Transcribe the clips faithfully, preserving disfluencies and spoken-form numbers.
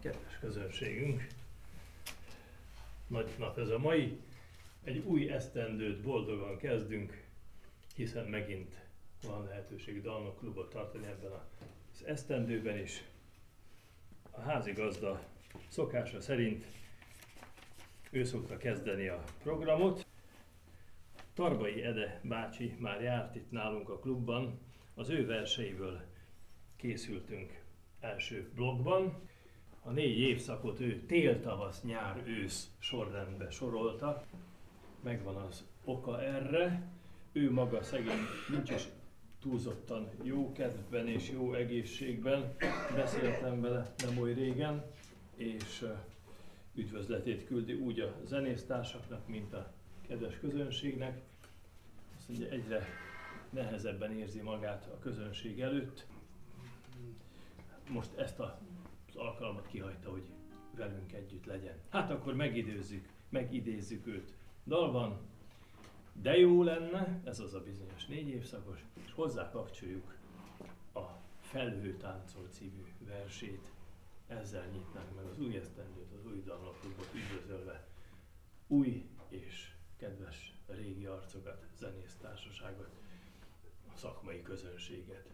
Kedves közönségünk, nagy nap ez a mai, egy új esztendőt boldogan kezdünk, hiszen megint van lehetőség dalnokklubot tartani ebben az esztendőben is. A házigazda szokása szerint ő szokta kezdeni a programot. Tarbai Ede bácsi már járt itt nálunk a klubban, az ő verseiből készültünk első blogban. A négy évszakot ő tél, tavasz, nyár, ősz sorrendbe sorolta. Megvan az oka erre. Ő maga szegény nincs is túlzottan jó kedvben és jó egészségben. Beszéltem vele nem oly régen, és üdvözletét küldi úgy a zenésztársaknak, mint a kedves közönségnek. Azt mondja, egyre nehezebben érzi magát a közönség előtt. Most ezt a az alkalmat kihagyta, hogy velünk együtt legyen. Hát akkor megidézzük, megidézzük őt dalban. De jó lenne, ez az a bizonyos négy évszakos, és hozzá kapcsoljuk a Felhőtáncol című versét. Ezzel nyitnánk meg az új esztendőt, az új dalnokklubot üdvözölve új és kedves régi arcokat, zenésztársaságot, a szakmai közönséget.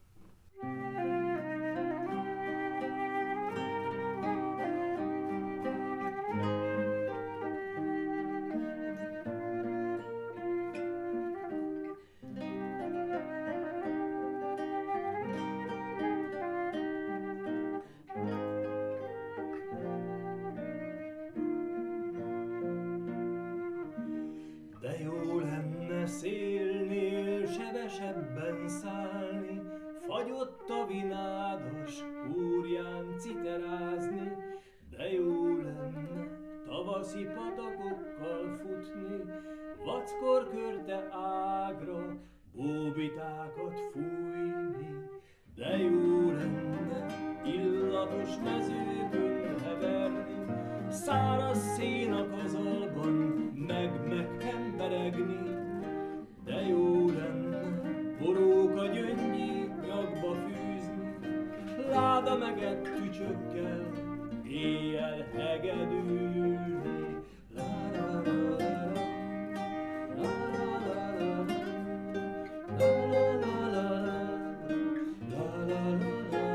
De jó lenne szélnél sebesebben szállni, fagyott a vinádos úrján citerázni. De jó lenne tavaszi patakokkal futni, vackor körte ágra bóbitákat fújni. De jó lenne illatos mezőkön heverni, száraz szénakazalban meg-meg kemperegni. De jó lenne boróka gyöngyét nyakba fűzni, láda megett tücsökkel éjjel hegedülni. La la la la la, la la la la, la la la la, la la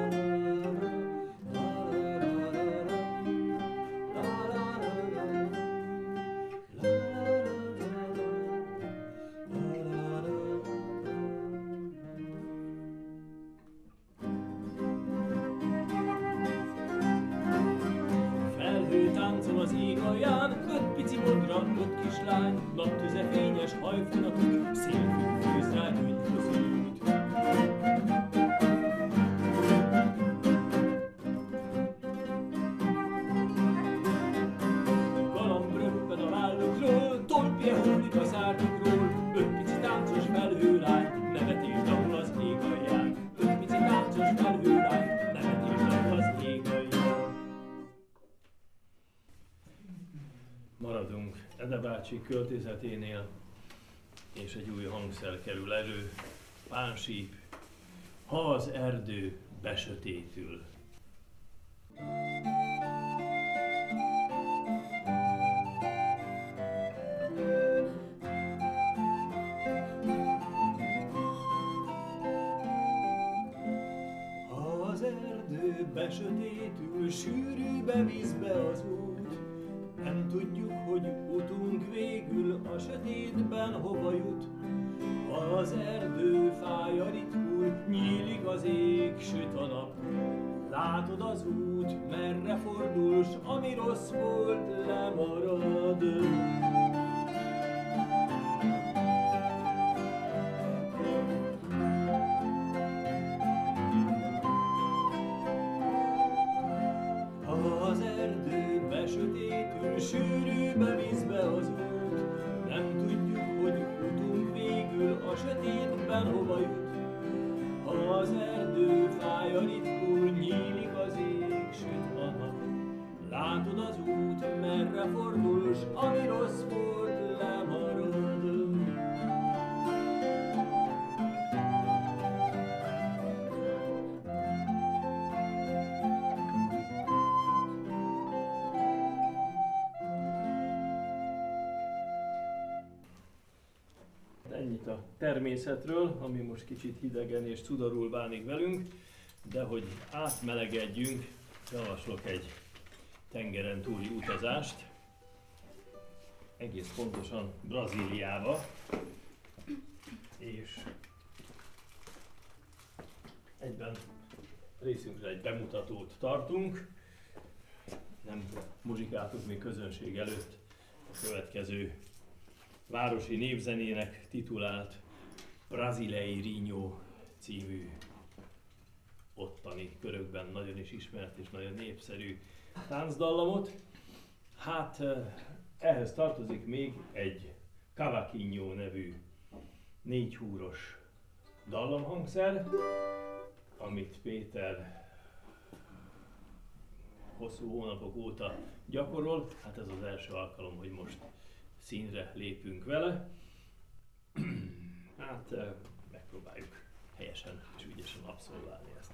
az ég alján, öt pici modra, öt kislány, naptüze fényes hajfonatok, szélfű főz rá gyöngyfözőt. Galamb röppen a vállukról, tolpje hullik a szárnyukról, öt pici táncos felhőlány, nevetést ahol az ég alján. Öt pici táncos felhőlány, nevetést ahol az ég alján. Maradunk Ede bácsi költézeténél, és egy új hangszer kerül elő, pánsíp, ha az erdő besötétül. Ha az erdő besötétül, sűrűbe vízbe az út, nem tudjuk, hogy utunk végül a sötétben hova jut. Ha az erdő fája ritkul, nyílik az ég, süt a nap. Látod az út, merre fordul, s ami rossz volt, lemarad. Ha az erdő besötétül, sűrűbe vízbe az út, nem tudjuk, hogy utunk végül a sötétben hova jut. Ha az erdő fája ritkul, nyílik az ég, süt a nap. Látod az út, merre fordul, s ami rossz volt, lemarad. a természetről, ami most kicsit hidegen és cudarul bánik velünk, de hogy átmelegedjünk, javaslok egy tengeren túli utazást, egész pontosan Brazíliába, és egyben részünkre egy bemutatót tartunk. Nem muzsikáltuk még közönség előtt a következő városi népzenének titulált Brasíliai Rinho című ottani körökben nagyon is ismert és nagyon népszerű táncdallamot. Hát ehhez tartozik még egy cavaquinho nevű négy húros dallamhangszer, amit Péter hosszú hónapok óta gyakorol. Hát ez az első alkalom, hogy most színre lépünk vele. Hát megpróbáljuk helyesen és ügyesen abszolválni ezt.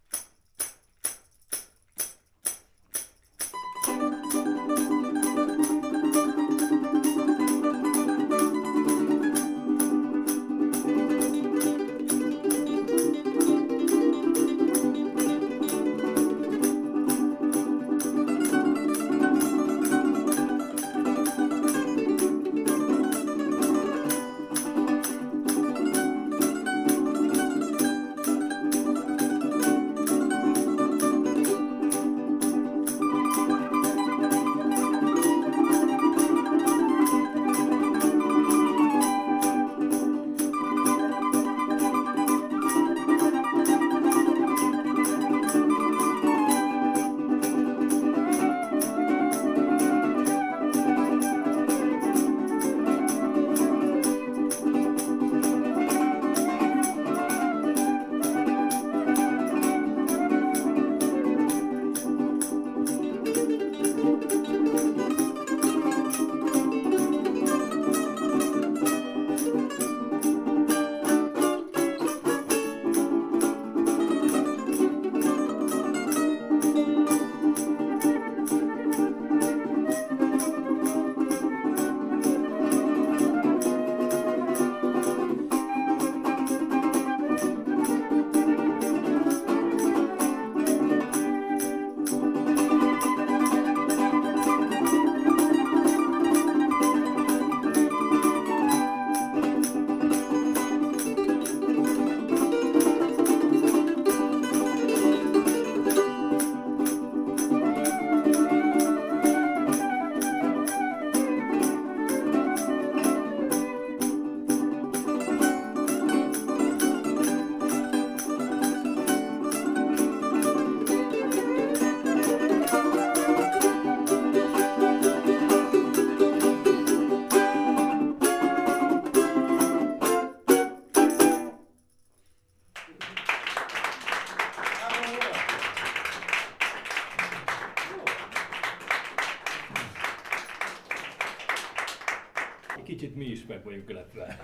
Kicsit mi is meg vagyunk lepve.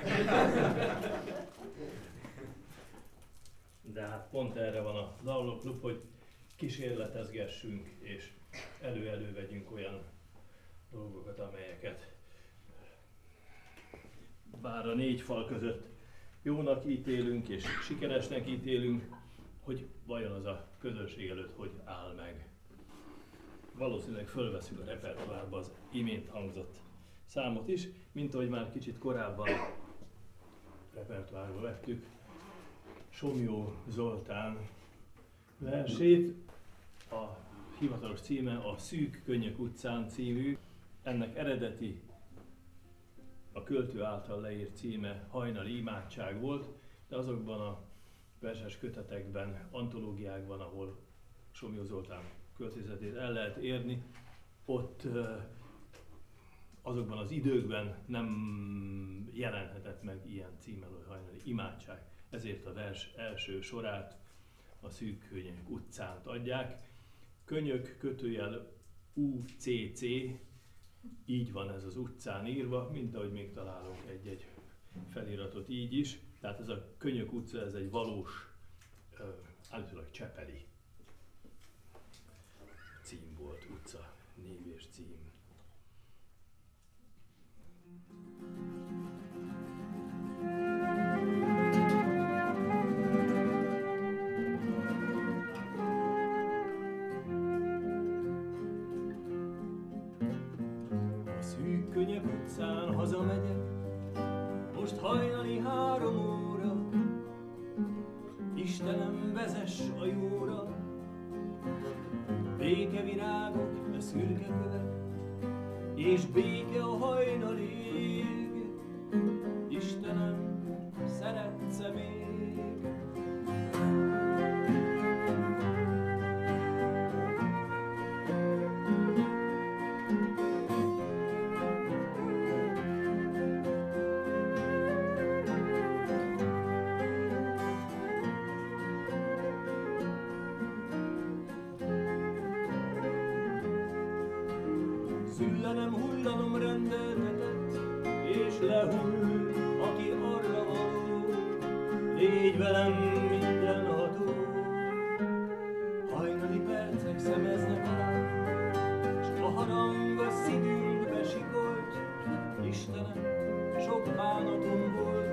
De hát pont erre van a Dallóklub, hogy kísérletezgessünk és elő-elő vegyünk olyan dolgokat, amelyeket bár a négy fal között jónak ítélünk és sikeresnek ítélünk, hogy vajon az a közönség előtt hogy áll meg. Valószínűleg fölveszünk a repertoárba az imént hangzott számot is, mint ahogy már kicsit korábban repertoárba vettük Somlyó Zoltán versét. A hivatalos címe a Szűk Könnyek utcán című. Ennek eredeti, a költő által leírt címe Hajnali imádság volt, de azokban a verses kötetekben, antológiákban, ahol Somlyó Zoltán költészetét el lehet érni, ott azokban az időkben nem jelenhetett meg ilyen címmel, hogy Hajnali imádság. Ezért a vers első sorát a Szűk Könnyek utcánt adják. Könyök kötőjel U C C, így van ez az utcán írva, mint ahogy még találunk egy-egy feliratot így is. Tehát ez a Könyök utca, ez egy valós, állítólag csepeli cím volt, utca, név és cím. Thank you. Könnyek utcán hazamegyek, most hajnali három óra. Istenem, vezess a jóra, békevirágok, a szürke kövek, és béke a hajnalig. Istenem, szeretsz-e még? Szüllenem, hullanom rendeltetett, és lehull, aki arra való. Légy velem mindenható, hajnali percek szemeznek alá, s a harang a szívünkbe sikolt. Istenem, sok bánatom volt.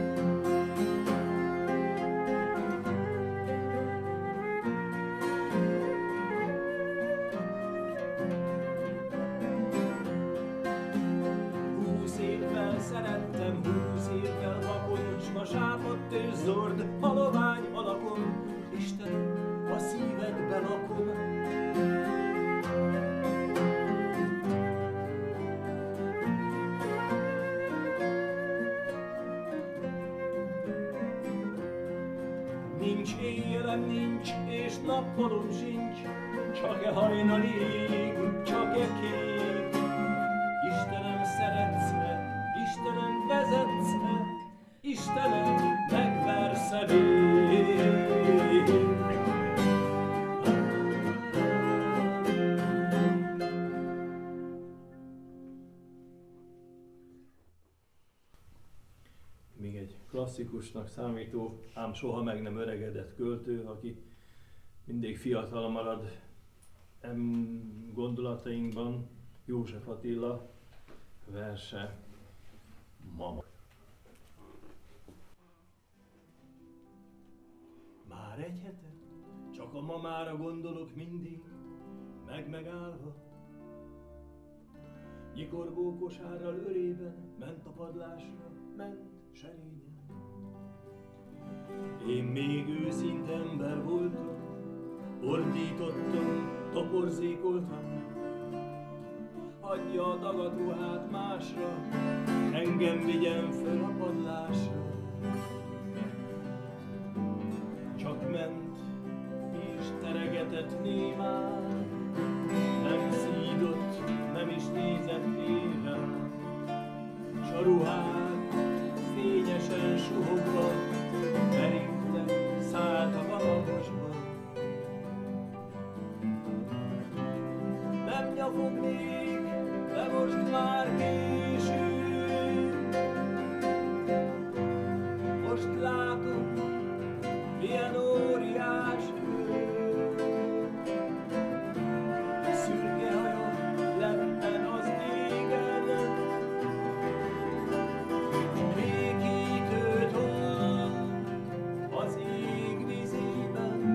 Szerettem húsz évvel vakon, s ma sápadt és zord halovány alakon. Istenem, a szívedbe lakom. Nincs éjjelem, nincs, és nappalom sincs, csak e hajnali ég, csak e kék. Istenem, szeretsz-e? Istenem, vezetsz-e? Istenem, megversz-e még? Még egy klasszikusnak számító, ám soha meg nem öregedett költő, aki mindig fiatal marad em gondolatainkban, József Attila verse Mama. Már egy hete, csak a mamára gondolok mindig, meg-megállva. Nyikorgó kosárral ölében, ment a padlásra, ment serényen. Én még őszinte ember voltam, ordítottam, toporzékoltam. Adja a dagadruhát másra, engem vigyen föl a padlásra. Csak ment és teregetett némán, nem szídott, nem is nézett éven. S a ruhák fényesen suhogva, merítve szálltak a magasba. Nem nyafognék, de most már késő. Most látom, milyen óriás hő. Szürke haja leppen az égen, békítő toll az ég vizében.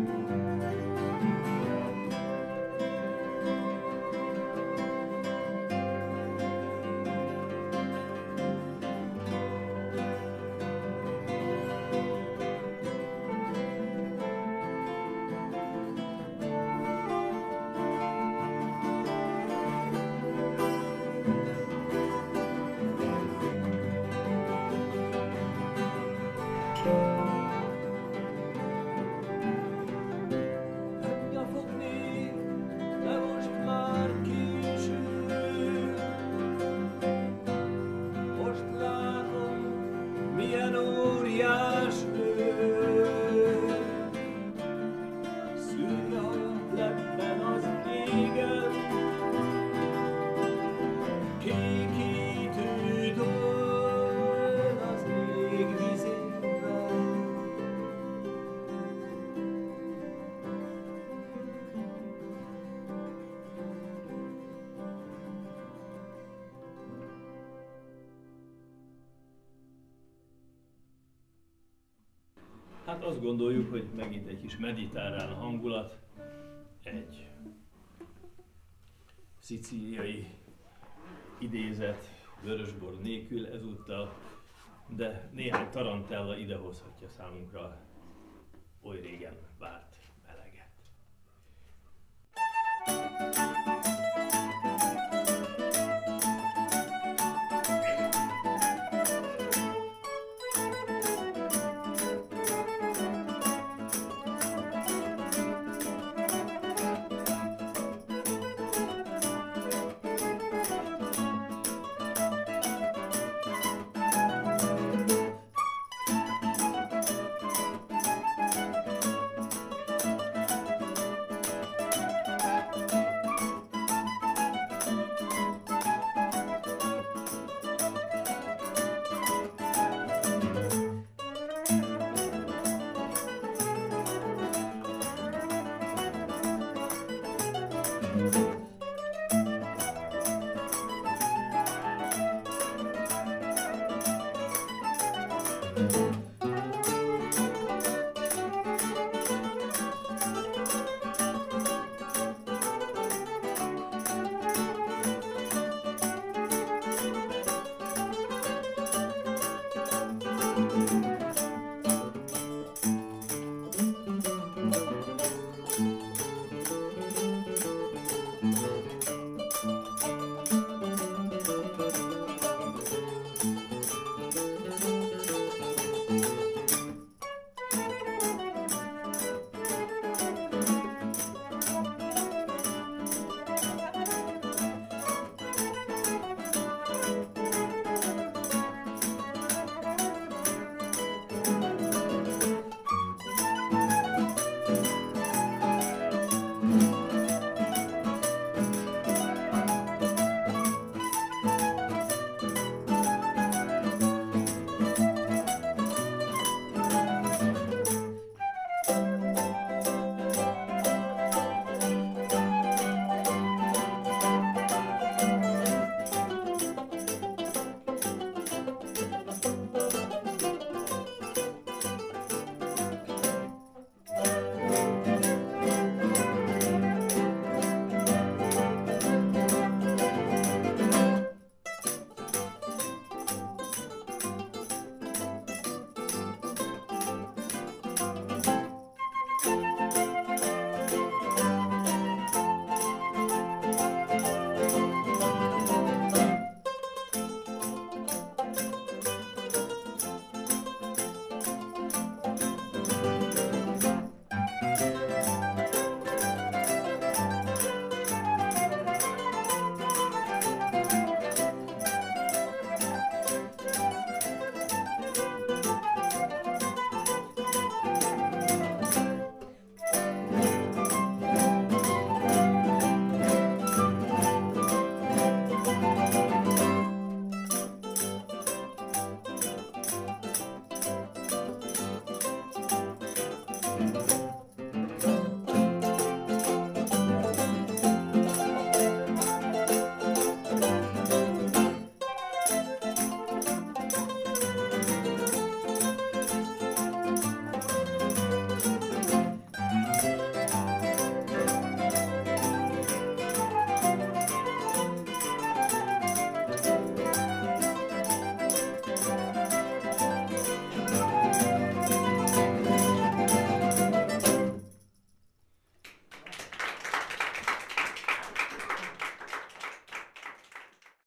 Hát azt gondoljuk, hogy megint egy kis mediterrán hangulat, egy szicíliai idézet vörösbor nélkül ezúttal, de néhány tarantella idehozhatja számunkra oly régen várt meleget. Thank you.